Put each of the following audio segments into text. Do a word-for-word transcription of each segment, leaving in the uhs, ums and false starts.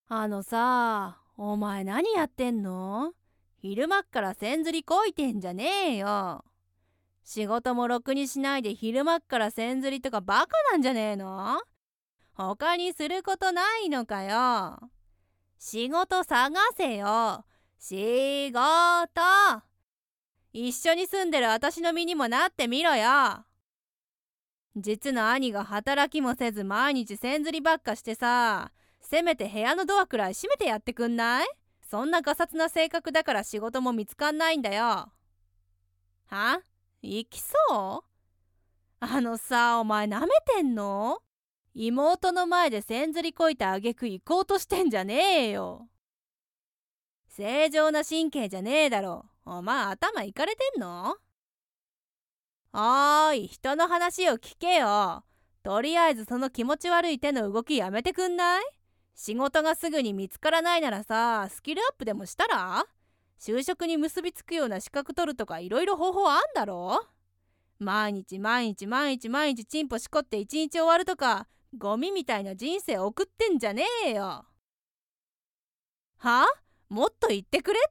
あのさ、お前何やってんの？昼間っからせんずりこいてんじゃねえよ。仕事もろくにしないで昼間っからせんずりとかバカなんじゃねえの？他にすることないのかよ。仕事探せよ。仕事。一緒に住んでる私の身にもなってみろよ。実の兄が働きもせず毎日せんずりばっかしてさ、せめて部屋のドアくらい閉めてやってくんない？そんなガサツな性格だから仕事も見つかんないんだよ。は？行きそう？あのさ、お前なめてんの？妹の前でせんずりこいたあげく行こうとしてんじゃねえよ。正常な神経じゃねえだろ。お前頭いかれてんの？おーい、人の話を聞けよ。とりあえずその気持ち悪い手の動きやめてくんない？仕事がすぐに見つからないならさ、スキルアップでもしたら？就職に結びつくような資格取るとかいろいろ方法あんだろ？毎日毎日毎日毎日チンポしこって一日終わるとか、ゴミみたいな人生送ってんじゃねえよ。は？もっと言ってくれって？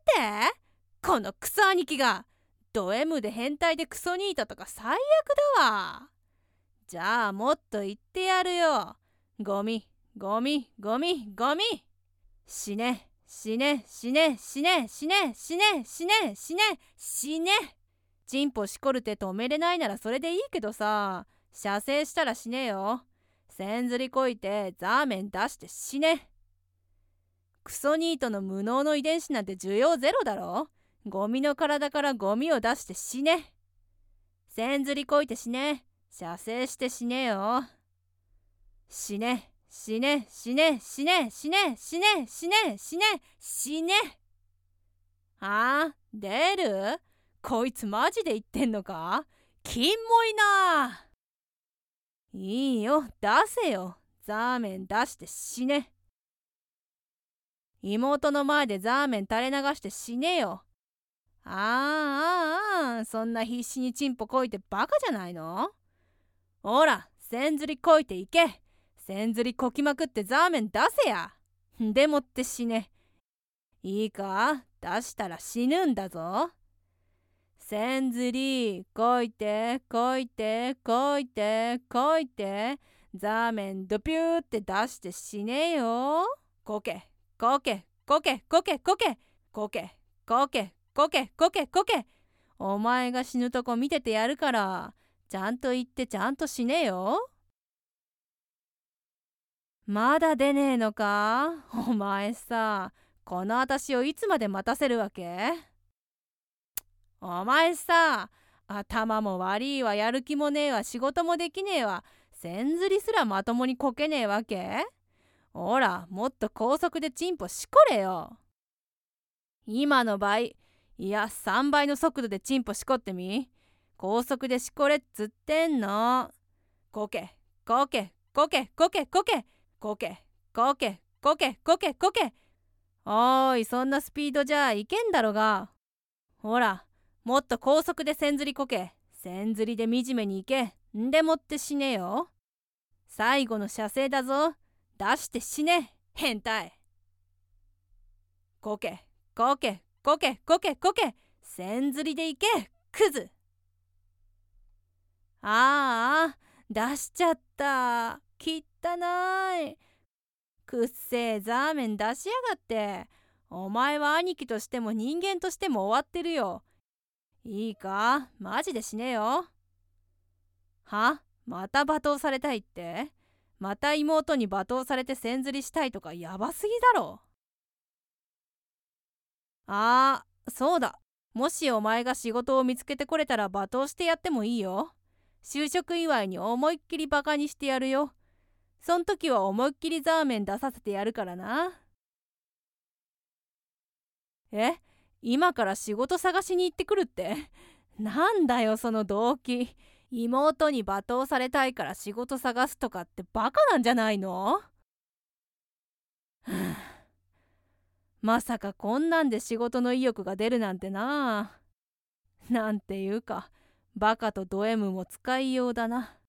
このクソ兄貴がド M で変態でクソニートとか最悪だわ。じゃあもっと言ってやるよ。ゴミゴミゴミゴミ。死ね死ね死ね死ね死ね死ね死ね死ね死ね。チンポしこる手止めれないならそれでいいけどさ、射精したら死ねよ。せんずりこいてザーメン出して死ね。クソニートの無能の遺伝子なんて需要ゼロだろ。ゴミの体からゴミを出して死ね。せんずりこいて死ね。射精して死ねよ。死ね死ね死ね死ね死ね死ね死ね死ね死ね。ああ、出る？こいつマジで言ってんのか？キンモいな。いいよ、出せよ。ザーメン出して死ね。妹の前でザーメン垂れ流して死ねよ。ああああ、そんな必死にチンポこいてバカじゃないの？ほら、せんずりこいていけ。せんずりこきまくってザーメン出せや。でもって死ね。いいか、出したら死ぬんだぞ。せんずりこいてこいてこいてこいて、ザーメンドピューって出して死ねよ。こけこけこけこけこけこけこけこけこけこけ。お前が死ぬとこ見ててやるから、ちゃんと言ってちゃんと死ねよ。まだ出ねえのか？お前さ、この私をいつまで待たせるわけ？お前さ、頭も悪いわ、やる気もねえわ、仕事もできねえわ、せんずりすらまともにこけねえわけ？ほら、もっと高速でチンポしこれよ。今の倍、いやさんばいの速度でチンポしこってみ。高速でしこれっつってんの。こけこけこけこけこけこけこけこけこけこけ。おーい、そんなスピードじゃいけんだろが。ほら、もっと高速でせんずりこけ。せんずりで惨めにいけ。んでもって死ねよ。最後の射精だぞ。出して死ね、変態。こけこけこけこけこけ。せんずりでいけ、クズ。ああ、出しちゃった。きったない。くっせえザーメン出しやがって。お前は兄貴としても人間としても終わってるよ。いいか、マジで死ねよ。は？また罵倒されたいって？また妹に罵倒されてせんずりしたいとかやばすぎだろ。ああ、そうだ。もしお前が仕事を見つけてこれたら罵倒してやってもいいよ。就職祝いに思いっきりバカにしてやるよ。そん時は思いっきりザーメン出させてやるからな。え？今から仕事探しに行ってくるって？なんだよその動機。妹に罵倒されたいから仕事探すとかってバカなんじゃないの？まさかこんなんで仕事の意欲が出るなんてな。なんていうか、バカとド M も使いようだな。